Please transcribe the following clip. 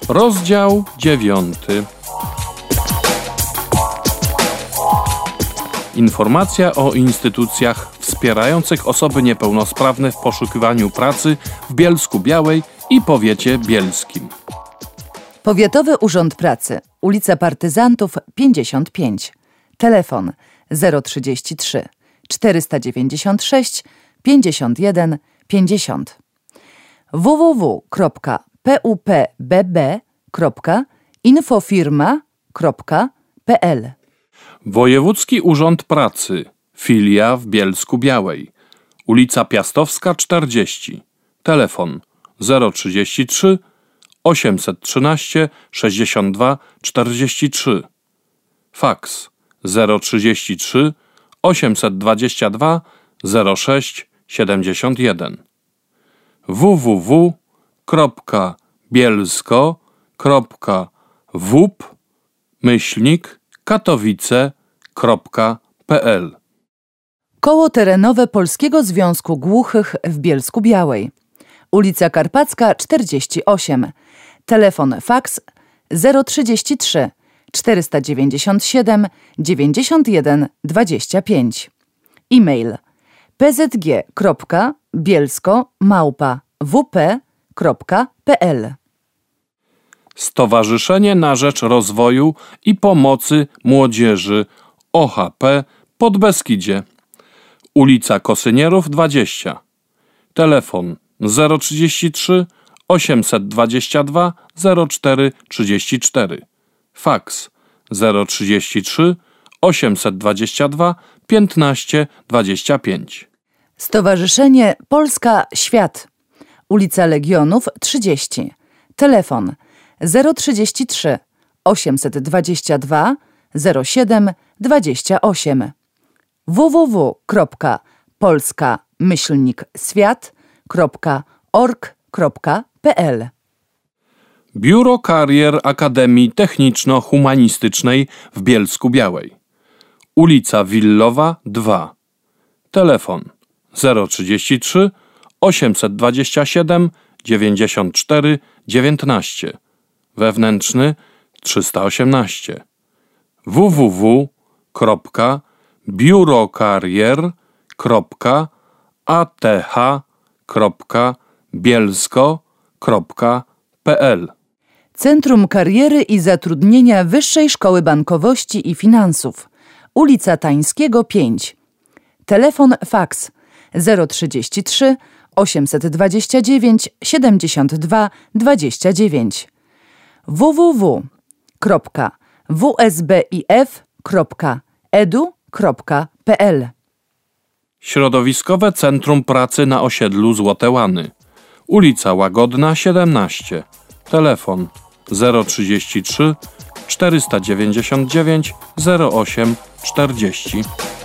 Rozdział 9. Informacja o instytucjach wspierających osoby niepełnosprawne w poszukiwaniu pracy w Bielsku-Białej i powiecie bielskim. Powiatowy Urząd Pracy, ulica Partyzantów 55. Telefon 033 496 51 50. www.pupbb.infofirma.pl. Wojewódzki Urząd Pracy, filia w Bielsku-Białej, ulica Piastowska 40. Telefon 033 813 62 43. Faks 033 822 06 71. www.bielsko.wup-katowice.pl. Koło terenowe Polskiego Związku Głuchych w Bielsku-Białej, ulica Karpacka 48. Telefon faks 033 497 91 25. E-mail pzg.bielsko@wp.pl. Stowarzyszenie na Rzecz Rozwoju i Pomocy Młodzieży OHP Podbeskidzie, ulica Kosynierów 20. Telefon 033 822 04 34. Faks 033 822 15 25. Stowarzyszenie Polska Świat, ulica Legionów 30. Telefon 033 822 07 28. www.polska-świat.org.pl. Biuro Karier Akademii Techniczno-Humanistycznej w Bielsku-Białej, ulica Willowa 2. Telefon 033 827 94 19. Wewnętrzny 318. www.biurokarier.ath.bielsko.pl. Centrum Kariery i Zatrudnienia Wyższej Szkoły Bankowości i Finansów, ulica Tańskiego 5. Telefon faks 033 829 72 29. www.wsbif.edu.pl. Środowiskowe Centrum Pracy na osiedlu Złote Łany, ulica Łagodna 17. Telefon 033 499 08 40.